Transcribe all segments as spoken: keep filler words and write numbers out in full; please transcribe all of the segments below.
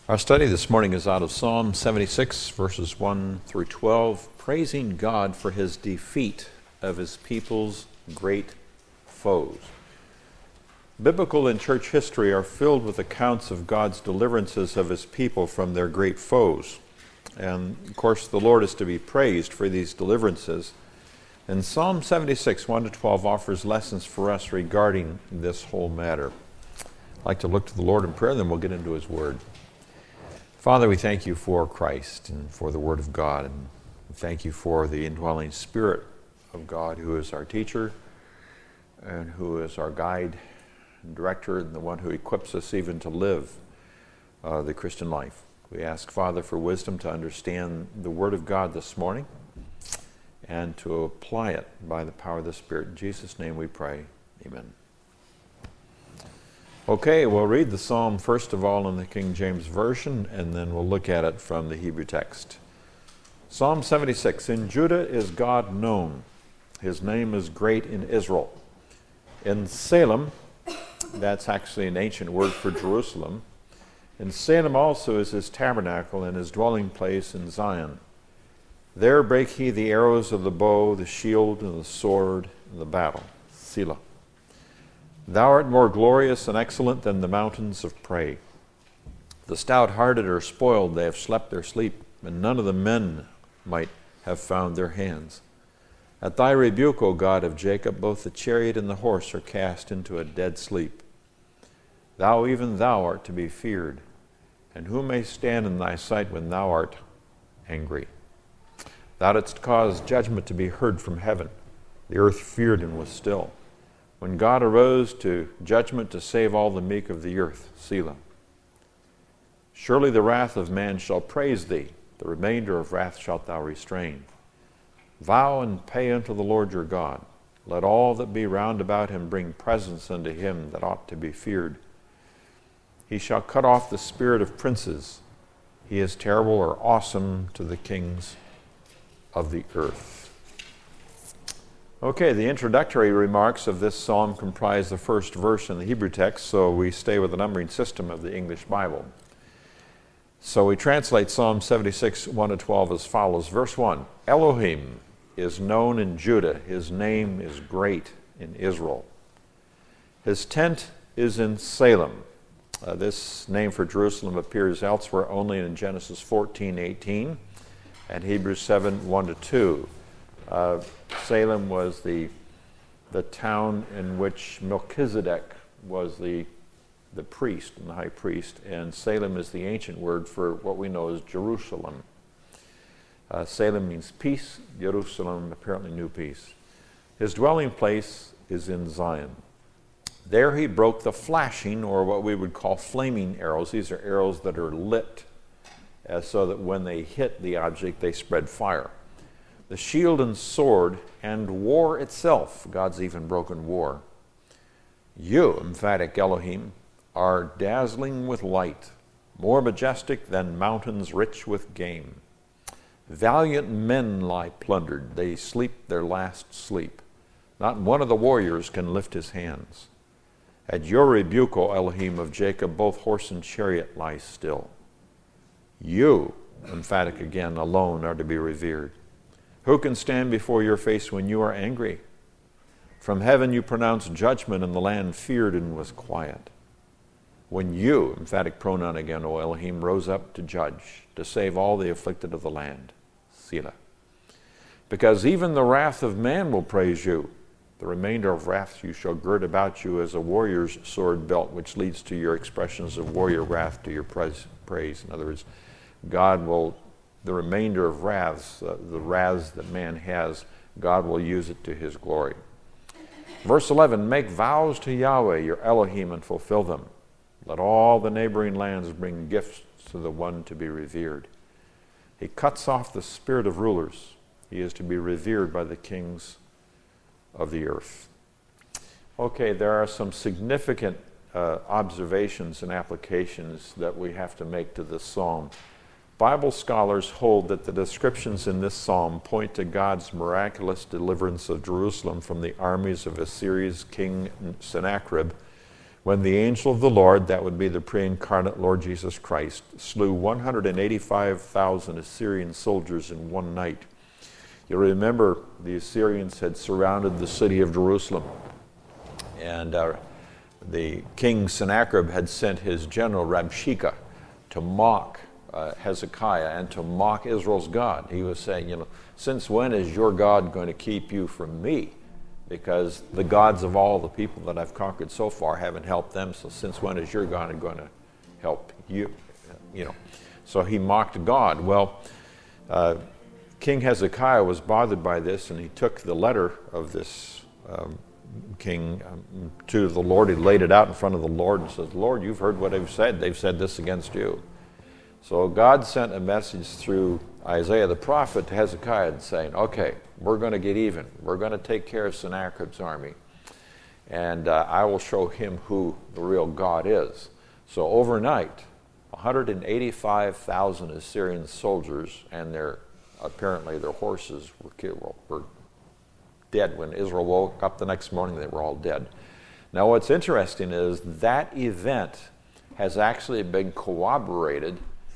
Our study this morning is out of Psalm seventy-six, verses one through twelve, praising God for his defeat of his people's great foes. Biblical and church history are filled with accounts of God's deliverances of his people from their great foes. And, of course, the Lord is to be praised for these deliverances. And Psalm seventy-six, one to twelve offers lessons for us regarding this whole matter. I'd like to look to the Lord in prayer, then we'll get into his word. Father, we thank you for Christ and for the Word of God, and thank you for the indwelling Spirit of God, who is our teacher and who is our guide and director, and the one who equips us even to live uh, the Christian life. We ask, Father, for wisdom to understand the Word of God this morning and to apply it by the power of the Spirit. In Jesus' name we pray. Amen. Okay, we'll read the psalm first of all in the King James Version, and then we'll look at it from the Hebrew text. Psalm seventy-six, in Judah is God known. His name is great in Israel. In Salem, that's actually an ancient word for Jerusalem. In Salem also is his tabernacle and his dwelling place in Zion. There brake he the arrows of the bow, the shield, and the sword, and the battle. Selah. Thou art more glorious and excellent than the mountains of prey. The stout-hearted are spoiled, they have slept their sleep, and none of the men might have found their hands. At thy rebuke, O God of Jacob, both the chariot and the horse are cast into a dead sleep. Thou, even thou, art to be feared, and who may stand in thy sight when thou art angry? Thou didst cause judgment to be heard from heaven. The earth feared and was still. When God arose to judgment to save all the meek of the earth, Selah. Surely the wrath of man shall praise thee, the remainder of wrath shalt thou restrain. Vow and pay unto the Lord your God. Let all that be round about him bring presents unto him that ought to be feared. He shall cut off the spirit of princes. He is terrible or awesome to the kings of the earth. Okay, the introductory remarks of this psalm comprise the first verse in the Hebrew text, so we stay with the numbering system of the English Bible. So we translate Psalm seventy-six, one to twelve as follows. Verse one, Elohim is known in Judah. His name is great in Israel. His tent is in Salem. Uh, this name for Jerusalem appears elsewhere only in Genesis fourteen, eighteen and Hebrews seven, one to two. Uh, Salem was the, the town in which Melchizedek was the, the priest and the high priest, and Salem is the ancient word for what we know as Jerusalem. Uh, Salem means peace, Jerusalem, apparently new peace. His dwelling place is in Zion. There he broke the flashing, or what we would call flaming arrows. These are arrows that are lit uh, so that when they hit the object, they spread fire. The shield and sword and war itself. God's even broken war. You, emphatic Elohim, are dazzling with light, more majestic than mountains rich with game. Valiant men lie plundered. They sleep their last sleep. Not one of the warriors can lift his hands. At your rebuke, O Elohim of Jacob, both horse and chariot lie still. You, emphatic again, alone are to be revered. Who can stand before your face when you are angry? From heaven you pronounced judgment, and the land feared and was quiet. When you, emphatic pronoun again, O Elohim, rose up to judge, to save all the afflicted of the land. Selah. Because even the wrath of man will praise you. The remainder of wrath you shall gird about you as a warrior's sword belt, which leads to your expressions of warrior wrath to your praise. In other words, God will the remainder of wraths, uh, the wraths that man has, God will use it to his glory. Verse eleven, make vows to Yahweh, your Elohim, and fulfill them. Let all the neighboring lands bring gifts to the one to be revered. He cuts off the spirit of rulers. He is to be revered by the kings of the earth. Okay, there are some significant uh, observations and applications that we have to make to this psalm. Bible scholars hold that the descriptions in this psalm point to God's miraculous deliverance of Jerusalem from the armies of Assyria's king Sennacherib when the angel of the Lord, that would be the pre-incarnate Lord Jesus Christ, slew one hundred eighty-five thousand Assyrian soldiers in one night. You remember the Assyrians had surrounded the city of Jerusalem, and uh, the king Sennacherib had sent his general Rabshakeh to mock uh, Hezekiah and to mock Israel's God. He was saying, you know, since when is your God going to keep you from me? Because the gods of all the people that I've conquered so far haven't helped them, so since when is your God going to help you? You know, so he mocked God. Well, uh, King Hezekiah was bothered by this, and he took the letter of this um, king um, to the Lord. He laid it out in front of the Lord and says, Lord, you've heard what they've said. They've said this against you. So God sent a message through Isaiah the prophet to Hezekiah saying, okay, we're going to get even. We're going to take care of Sennacherib's army, and uh, I will show him who the real God is. So overnight, one hundred eighty-five thousand Assyrian soldiers and their apparently their horses were killed, were dead. When Israel woke up the next morning, they were all dead. Now what's interesting is that event has actually been corroborated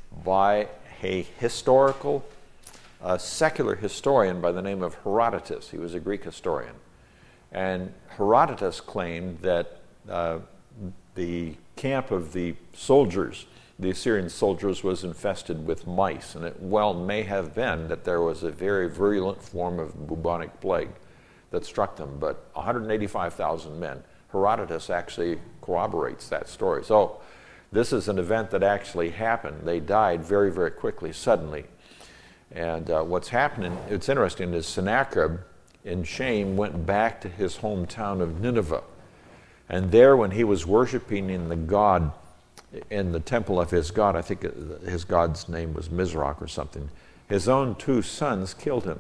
by a historical, uh, secular historian by the name of Herodotus. He was a Greek historian. And Herodotus claimed that uh, the camp of the soldiers, the Assyrian soldiers, was infested with mice, and it well may have been that there was a very virulent form of bubonic plague that struck them, but one hundred eighty-five thousand men. Herodotus actually corroborates that story. So this is an event that actually happened. They died very, very quickly, suddenly. And uh, what's happening, it's interesting, is Sennacherib, in shame, went back to his hometown of Nineveh. And there, when he was worshiping in the god, in the temple of his god, I think his god's name was Mizrach or something, his own two sons killed him.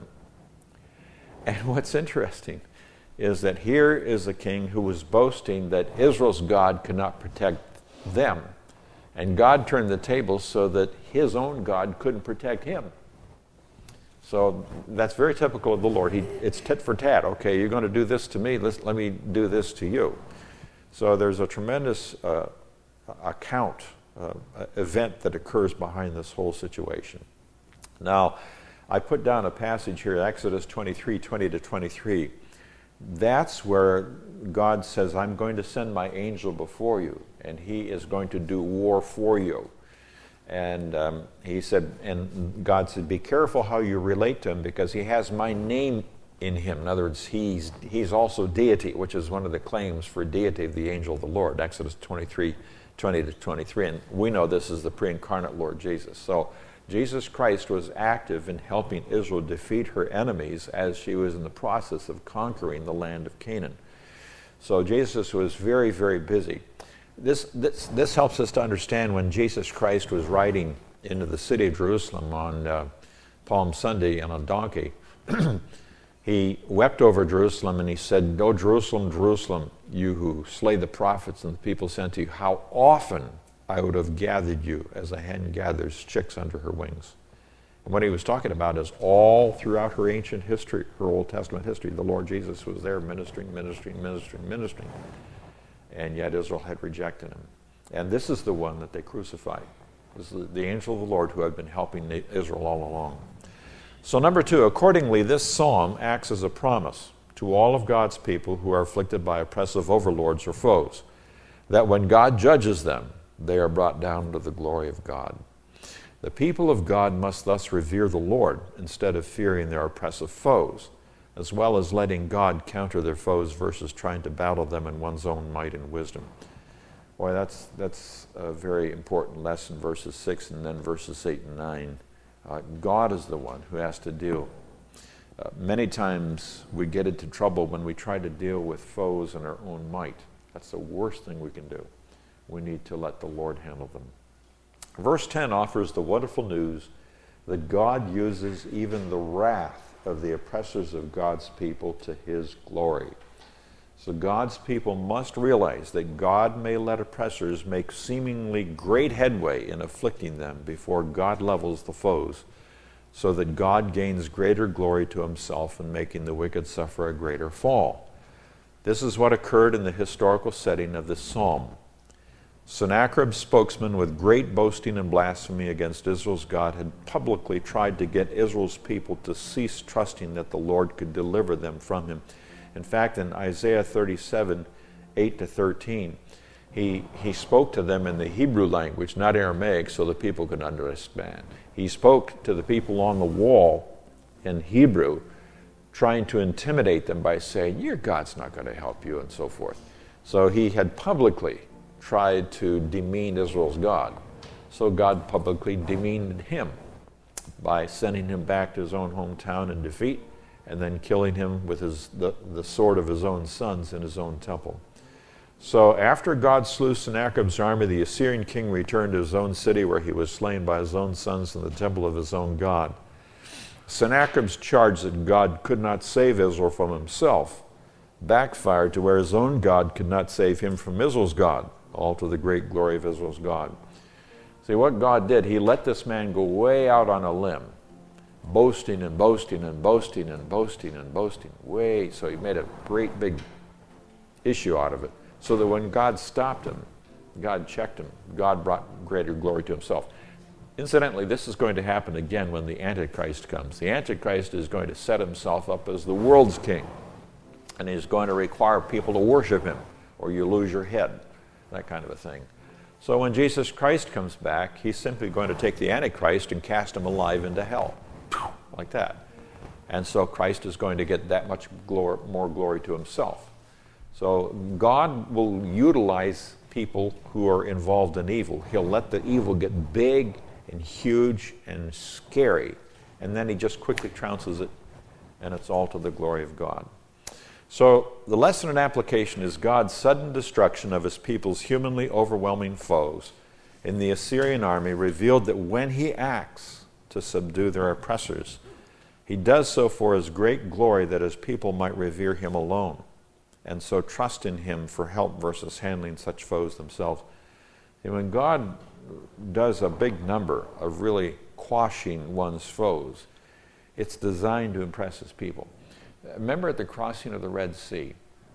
And what's interesting is that here is a king who was boasting that Israel's God could not protect them. And God turned the tables so that his own God couldn't protect him. So that's very typical of the Lord. He, it's tit for tat. Okay, you're going to do this to me, let's, let me do this to you. So there's a tremendous uh, account, uh, event that occurs behind this whole situation. Now, I put down a passage here, Exodus twenty-three, twenty to twenty-three. That's where God says, I'm going to send my angel before you, and he is going to do war for you. And um, he said, and God said, be careful how you relate to him, because he has my name in him. In other words, he's, he's also deity, which is one of the claims for deity of the angel of the Lord, Exodus twenty-three, twenty to twenty-three. And we know this is the pre-incarnate Lord Jesus. So Jesus Christ was active in helping Israel defeat her enemies as she was in the process of conquering the land of Canaan. So Jesus was very, very busy. This, this, this helps us to understand when Jesus Christ was riding into the city of Jerusalem on uh, Palm Sunday on a donkey. He wept over Jerusalem and he said, "O Jerusalem, Jerusalem, you who slay the prophets and the people sent to you, how often I would have gathered you as a hen gathers chicks under her wings." And what he was talking about is all throughout her ancient history, her Old Testament history, the Lord Jesus was there ministering, ministering, ministering, ministering. And yet Israel had rejected him. And this is the one that they crucified. This is the angel of the Lord who had been helping Israel all along. So number two, accordingly, this psalm acts as a promise to all of God's people who are afflicted by oppressive overlords or foes, that when God judges them, they are brought down to the glory of God. The people of God must thus revere the Lord instead of fearing their oppressive foes, as well as letting God counter their foes versus trying to battle them in one's own might and wisdom. Boy, that's, that's a very important lesson, verses six and then verses eight and nine. Uh, God is the one who has to deal. Uh, many times we get into trouble when we try to deal with foes in our own might. That's the worst thing we can do. We need to let the Lord handle them. Verse ten offers the wonderful news that God uses even the wrath of the oppressors of God's people to his glory. So God's people must realize that God may let oppressors make seemingly great headway in afflicting them before God levels the foes, so that God gains greater glory to himself in making the wicked suffer a greater fall. This is what occurred in the historical setting of this psalm. Sennacherib's spokesman, with great boasting and blasphemy against Israel's God, had publicly tried to get Israel's people to cease trusting that the Lord could deliver them from him. In fact, in Isaiah thirty-seven, eight to thirteen, he, he spoke to them in the Hebrew language, not Aramaic, so the people could understand. He spoke to the people on the wall in Hebrew, trying to intimidate them by saying, your God's not going to help you, and so forth. So he had publicly tried to demean Israel's God. So God publicly demeaned him by sending him back to his own hometown in defeat and then killing him with his, the, the sword of his own sons in his own temple. So after God slew Sennacherib's army, the Assyrian king returned to his own city where he was slain by his own sons in the temple of his own God. Sennacherib's charge that God could not save Israel from himself backfired to where his own God could not save him from Israel's God, all to the great glory of Israel's God. See, what God did, he let this man go way out on a limb, boasting and boasting and boasting and boasting and boasting, way, so he made a great big issue out of it, so that when God stopped him, God checked him, God brought greater glory to himself. Incidentally, this is going to happen again when the Antichrist comes. The Antichrist is going to set himself up as the world's king, and he's going to require people to worship him, or you lose your head, that kind of a thing. So when Jesus Christ comes back, he's simply going to take the Antichrist and cast him alive into hell, like that. And so Christ is going to get that much glory, more glory to himself. So God will utilize people who are involved in evil. He'll let the evil get big and huge and scary, and then he just quickly trounces it, and it's all to the glory of God. So the lesson and application is God's sudden destruction of his people's humanly overwhelming foes in the Assyrian army revealed that when he acts to subdue their oppressors, he does so for his great glory, that his people might revere him alone, and so trust in him for help versus handling such foes themselves. And when God does a big number of really quashing one's foes, it's designed to impress his people. Remember at the crossing of the Red Sea,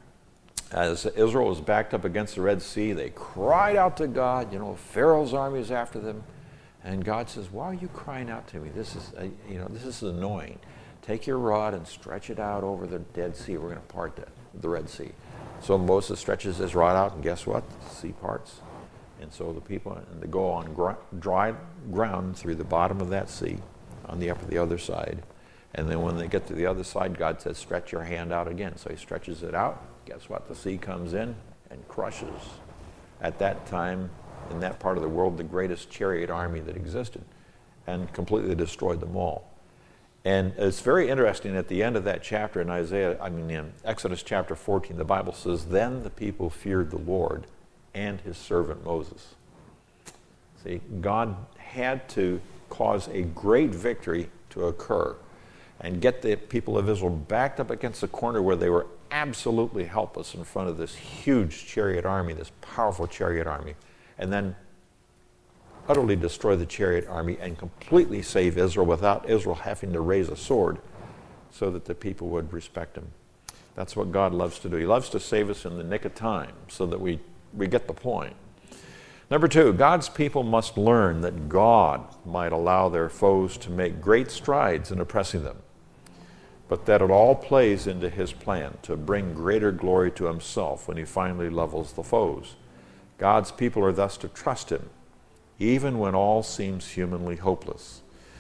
as Israel was backed up against the Red Sea, they cried out to God. You know, Pharaoh's army is after them, and God says, "Why are you crying out to me? This is, uh, you know, this is annoying. Take your rod and stretch it out over the Dead Sea. We're going to part the, the Red Sea." So Moses stretches his rod out, and guess what? The sea parts. And so the people, and they go on gr- dry ground through the bottom of that sea on the up the other side. And then when they get to the other side, God says, stretch your hand out again. So he stretches it out. Guess what? The sea comes in and crushes. At that time, in that part of the world, the greatest chariot army that existed, and completely destroyed them all. And it's very interesting, at the end of that chapter in Isaiah, I mean in Exodus chapter fourteen, the Bible says, then the people feared the Lord and his servant Moses. See, God had to cause a great victory to occur and get the people of Israel backed up against the corner where they were absolutely helpless in front of this huge chariot army, this powerful chariot army, and then utterly destroy the chariot army and completely save Israel without Israel having to raise a sword, so that the people would respect him. That's what God loves to do. He loves to save us in the nick of time so that we, we get the point. Number two, God's people must learn that God might allow their foes to make great strides in oppressing them, but that it all plays into his plan to bring greater glory to himself when he finally levels the foes. God's people are thus to trust him, even when all seems humanly hopeless.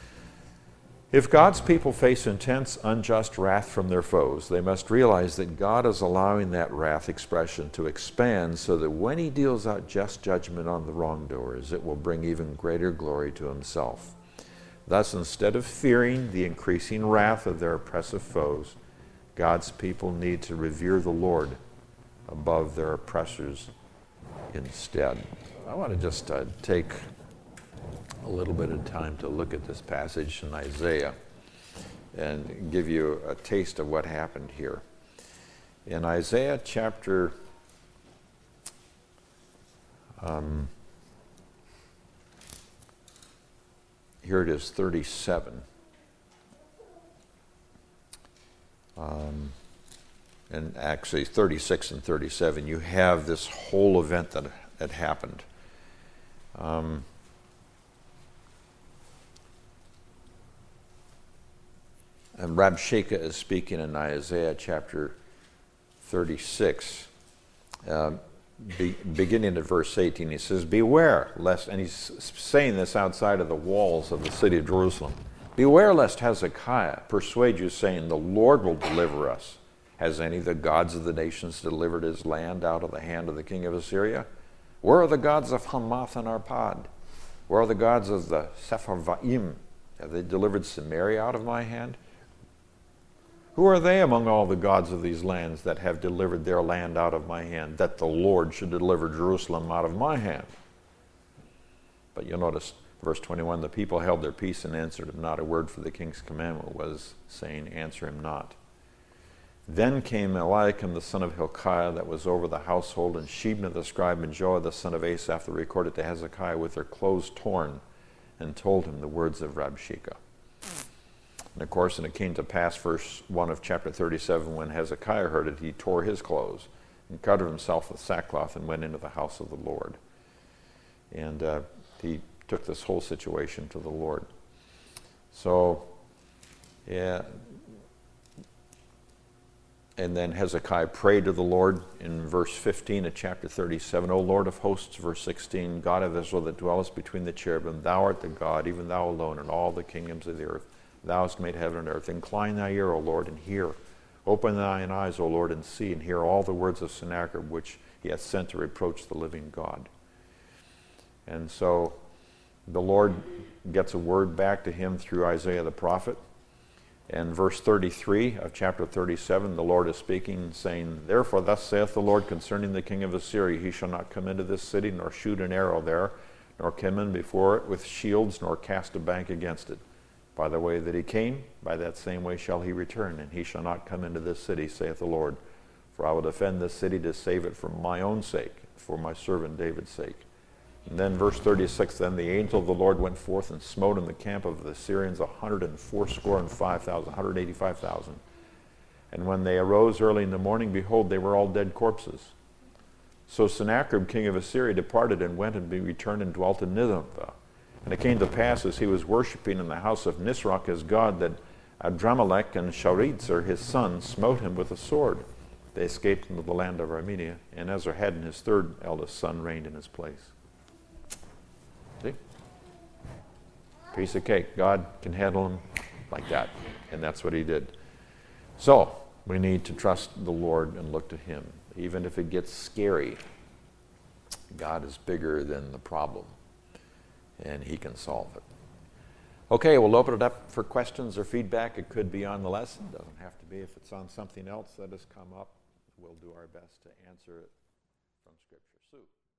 If God's people face intense, unjust wrath from their foes, they must realize that God is allowing that wrath expression to expand so that when he deals out just judgment on the wrongdoers, it will bring even greater glory to himself. Thus, instead of fearing the increasing wrath of their oppressive foes, God's people need to revere the Lord above their oppressors instead. I want to just uh, take a little bit of time to look at this passage in Isaiah and give you a taste of what happened here. In Isaiah chapter um, here it is, thirty-seven. Um, and actually thirty-six and thirty-seven, you have this whole event that had happened. Um, and Rabshakeh is speaking in Isaiah chapter thirty-six, uh, be, beginning at verse eighteen. He says, "Beware lest," and he's saying this outside of the walls of the city of Jerusalem, "Beware lest Hezekiah persuade you, saying, the Lord will deliver us. Has any of the gods of the nations delivered his land out of the hand of the king of Assyria? Where are the gods of Hamath and Arpad? Where are the gods of the Sepharvaim? Have they delivered Samaria out of my hand? Who are they among all the gods of these lands that have delivered their land out of my hand, that the Lord should deliver Jerusalem out of my hand?" But you'll notice, verse twenty-one, the people held their peace and answered him not. A word for the king's commandment was saying, "Answer him not." Then came Eliakim the son of Hilkiah, that was over the household, and Shebna the scribe, and Joah the son of Asaph, that recorded to Hezekiah with their clothes torn, and told him the words of Rabshakeh. And of course, and it came to pass, verse one of chapter thirty-seven, when Hezekiah heard it, he tore his clothes and covered himself with sackcloth and went into the house of the Lord. And uh, he took this whole situation to the Lord. So, yeah. And then Hezekiah prayed to the Lord in verse fifteen of chapter thirty-seven, "O Lord of hosts," verse sixteen, "God of Israel, that dwellest between the cherubim, thou art the God, even thou alone, in all the kingdoms of the earth. Thou hast made heaven and earth. Incline thy ear, O Lord, and hear. Open thine eyes, O Lord, and see, and hear all the words of Sennacherib, which he hath sent to reproach the living God." And so the Lord gets a word back to him through Isaiah the prophet. And verse thirty-three of chapter thirty-seven, the Lord is speaking, saying, "Therefore thus saith the Lord concerning the king of Assyria, he shall not come into this city, nor shoot an arrow there, nor come in before it with shields, nor cast a bank against it. By the way that he came, by that same way shall he return, and he shall not come into this city, saith the Lord. For I will defend this city to save it for my own sake, for my servant David's sake." And then verse thirty-six, "Then the angel of the Lord went forth and smote in the camp of the Assyrians a hundred and fourscore and five thousand, one hundred eighty-five thousand. And when they arose early in the morning, behold, they were all dead corpses. So Sennacherib king of Assyria departed and went and be returned and dwelt in Nineveh. And it came to pass, as he was worshipping in the house of Nisroch his god, that Adramelech and Sharezer his son smote him with a sword. They escaped into the land of Armenia, and Esarhaddon his third eldest son reigned in his place." See? Piece of cake. God can handle him like that, and that's what he did. So we need to trust the Lord and look to him. Even if it gets scary, God is bigger than the problem, and he can solve it. Okay, we'll open it up for questions or feedback. It could be on the lesson. It doesn't have to be. If it's on something else that has come up, we'll do our best to answer it from Scripture. Sue.